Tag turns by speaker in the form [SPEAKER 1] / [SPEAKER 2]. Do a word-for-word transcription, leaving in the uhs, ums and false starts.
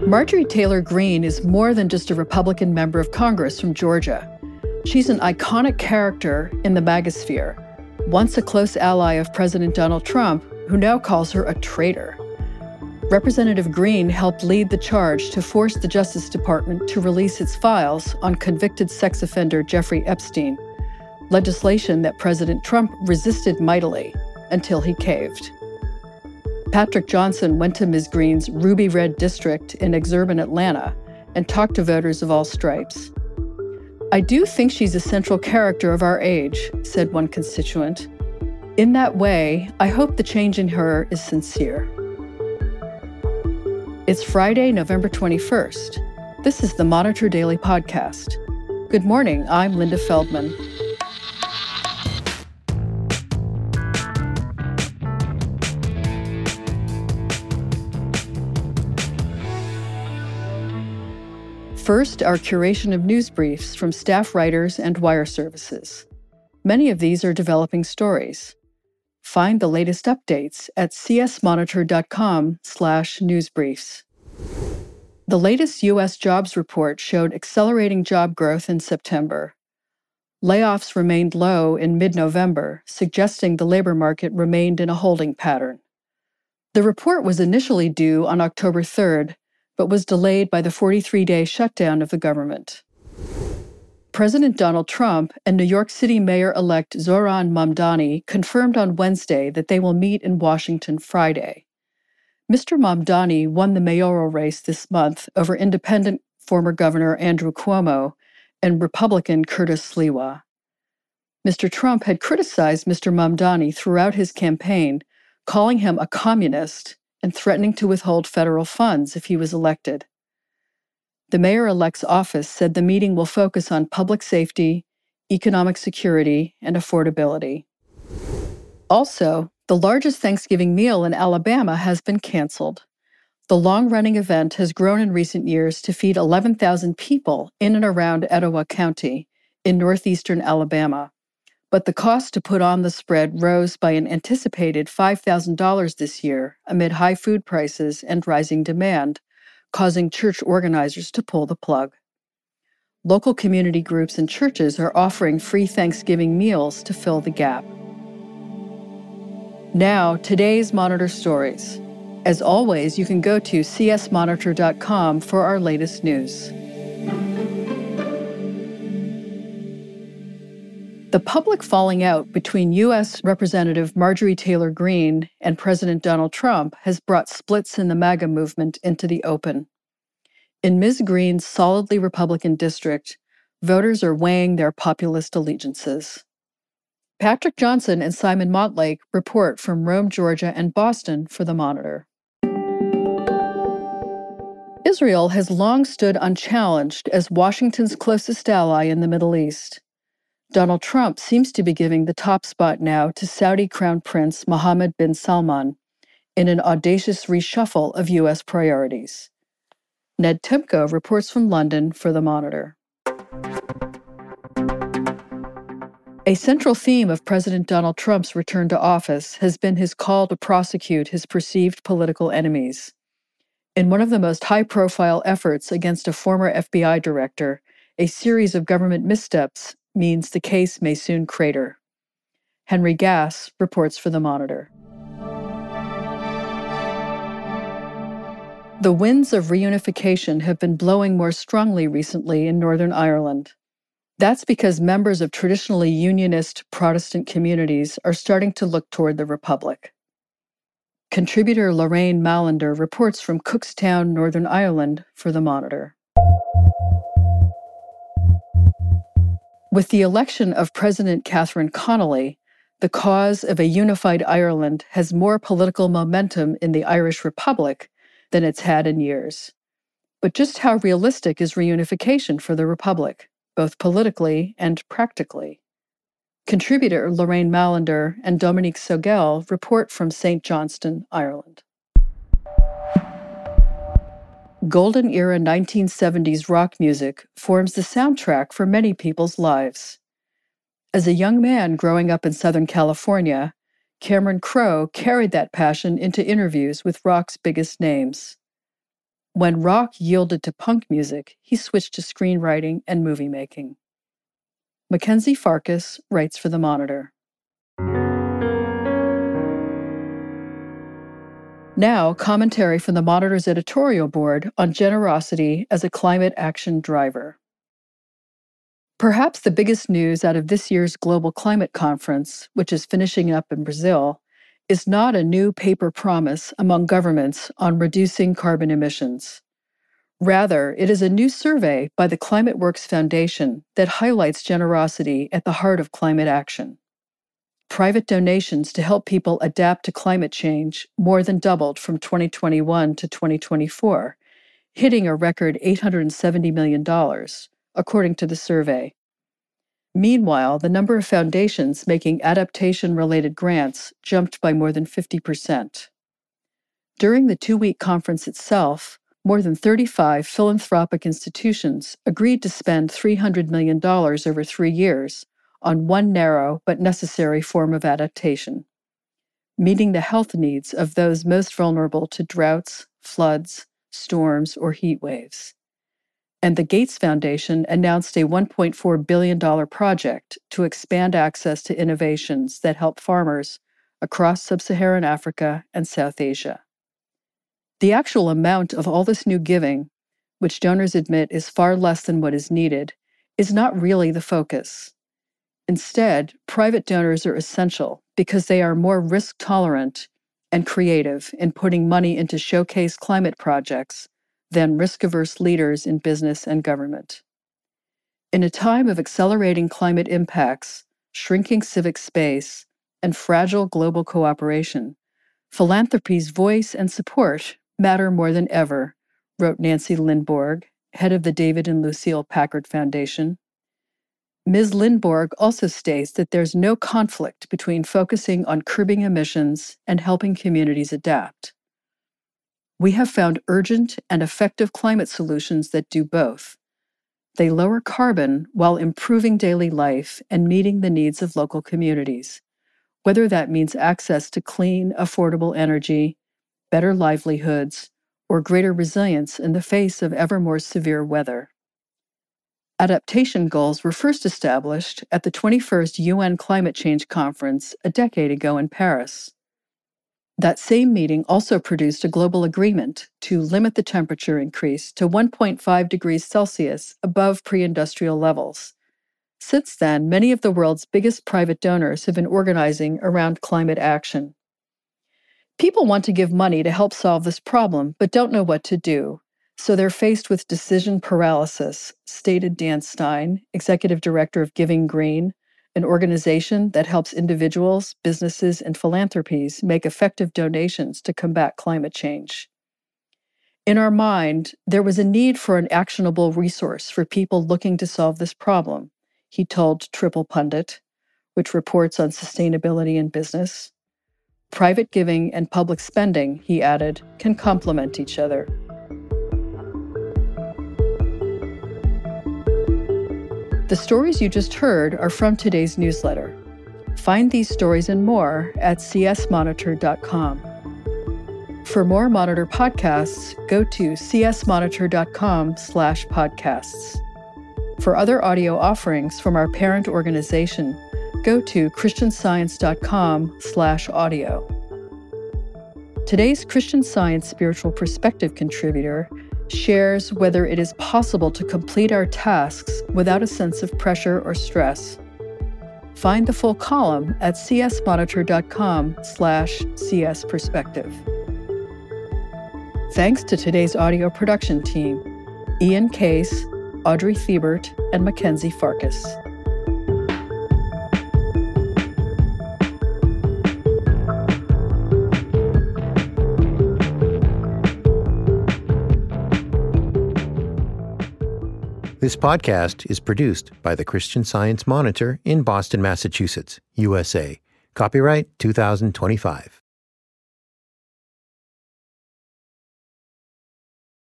[SPEAKER 1] Marjorie Taylor Greene is more than just a Republican member of Congress from Georgia. She's an iconic character in the MAGAsphere, once a close ally of President Donald Trump, who now calls her a traitor. Representative Greene helped lead the charge to force the Justice Department to release its files on convicted sex offender Jeffrey Epstein, legislation that President Trump resisted mightily until he caved. Patrick Johnson went to Miz Greene's Ruby Red district in exurban Atlanta and talked to voters of all stripes. "I do think she's a central character of our age," said one constituent. "In that way, I hope the change in her is sincere." It's Friday, November twenty-first. This is the Monitor Daily Podcast. Good morning, I'm Linda Feldman. First, our curation of news briefs from staff writers and wire services. Many of these are developing stories. Find the latest updates at csmonitor.com slash newsbriefs. The latest U S jobs report showed accelerating job growth in September. Layoffs remained low in mid-November, suggesting the labor market remained in a holding pattern. The report was initially due on October third, but was delayed by the forty-three day shutdown of the government. President Donald Trump and New York City Mayor-elect Zohran Mamdani confirmed on Wednesday that they will meet in Washington Friday. Mister Mamdani won the mayoral race this month over independent former Governor Andrew Cuomo and Republican Curtis Sliwa. Mister Trump had criticized Mister Mamdani throughout his campaign, calling him a communist and threatening to withhold federal funds if he was elected. The mayor-elect's office said the meeting will focus on public safety, economic security, and affordability. Also, the largest Thanksgiving meal in Alabama has been canceled. The long-running event has grown in recent years to feed eleven thousand people in and around Etowah County in northeastern Alabama. But the cost to put on the spread rose by an anticipated five thousand dollars this year amid high food prices and rising demand, causing church organizers to pull the plug. Local community groups and churches are offering free Thanksgiving meals to fill the gap. Now, today's Monitor stories. As always, you can go to c s monitor dot com for our latest news. The public falling out between U S Representative Marjorie Taylor Greene and President Donald Trump has brought splits in the MAGA movement into the open. In Miz Greene's solidly Republican district, voters are weighing their populist allegiances. Patrick Johnson and Simon Montlake report from Rome, Georgia, and Boston for the Monitor. Israel has long stood unchallenged as Washington's closest ally in the Middle East. Donald Trump seems to be giving the top spot now to Saudi Crown Prince Mohammed bin Salman in an audacious reshuffle of U S priorities. Ned Temko reports from London for the Monitor. A central theme of President Donald Trump's return to office has been his call to prosecute his perceived political enemies. In one of the most high-profile efforts against a former F B I director, a series of government missteps means the case may soon crater. Henry Gass reports for the Monitor. The winds of reunification have been blowing more strongly recently in Northern Ireland. That's because members of traditionally unionist Protestant communities are starting to look toward the Republic. Contributor Lorraine Mallender reports from Cookstown, Northern Ireland for the Monitor. With the election of President Catherine Connolly, the cause of a unified Ireland has more political momentum in the Irish Republic than it's had in years. But just how realistic is reunification for the Republic, both politically and practically? Contributor Lorraine Mallender and Dominique Sogel report from Saint Johnstone, Ireland. Golden era nineteen seventies rock music forms the soundtrack for many people's lives. As a young man growing up in Southern California, Cameron Crowe carried that passion into interviews with rock's biggest names. When rock yielded to punk music, he switched to screenwriting and movie making. Mackenzie Farkas writes for The Monitor. Now, commentary from The Monitor's editorial board on generosity as a climate action driver. Perhaps the biggest news out of this year's Global Climate Conference, which is finishing up in Brazil, is not a new paper promise among governments on reducing carbon emissions. Rather, it is a new survey by the Climate Works Foundation that highlights generosity at the heart of climate action. Private donations to help people adapt to climate change more than doubled from twenty twenty-one to twenty twenty-four, hitting a record eight hundred seventy million dollars, according to the survey. Meanwhile, the number of foundations making adaptation-related grants jumped by more than fifty percent. During the two-week conference itself, more than thirty-five philanthropic institutions agreed to spend three hundred million dollars over three years on one narrow but necessary form of adaptation, meeting the health needs of those most vulnerable to droughts, floods, storms, or heat waves. And the Gates Foundation announced a one point four billion dollars project to expand access to innovations that help farmers across sub-Saharan Africa and South Asia. The actual amount of all this new giving, which donors admit is far less than what is needed, is not really the focus. Instead, private donors are essential because they are more risk-tolerant and creative in putting money into showcase climate projects than risk-averse leaders in business and government. In a time of accelerating climate impacts, shrinking civic space, and fragile global cooperation, philanthropy's voice and support matter more than ever, wrote Nancy Lindborg, head of the David and Lucille Packard Foundation. Miz Lindborg also states that there's no conflict between focusing on curbing emissions and helping communities adapt. We have found urgent and effective climate solutions that do both. They lower carbon while improving daily life and meeting the needs of local communities, whether that means access to clean, affordable energy, better livelihoods, or greater resilience in the face of ever more severe weather. Adaptation goals were first established at the twenty-first U N Climate Change Conference a decade ago in Paris. That same meeting also produced a global agreement to limit the temperature increase to one point five degrees Celsius above pre-industrial levels. Since then, many of the world's biggest private donors have been organizing around climate action. People want to give money to help solve this problem, but don't know what to do. So they're faced with decision paralysis, stated Dan Stein, executive director of Giving Green, an organization that helps individuals, businesses, and philanthropies make effective donations to combat climate change. In our mind, there was a need for an actionable resource for people looking to solve this problem, he told Triple Pundit, which reports on sustainability in business. Private giving and public spending, he added, can complement each other. The stories you just heard are from today's newsletter. Find these stories and more at c s monitor dot com. For more Monitor podcasts, go to c s monitor dot com slash podcasts. For other audio offerings from our parent organization, go to christian science dot com slash audio. Today's Christian Science Spiritual Perspective contributor shares whether it is possible to complete our tasks without a sense of pressure or stress. Find the full column at c s monitor dot com slash c s perspective. Thanks to today's audio production team, Ian Case, Audrey Thiebert, and Mackenzie Farkas.
[SPEAKER 2] This podcast is produced by the Christian Science Monitor in Boston, Massachusetts, U S A. Copyright two thousand twenty-five.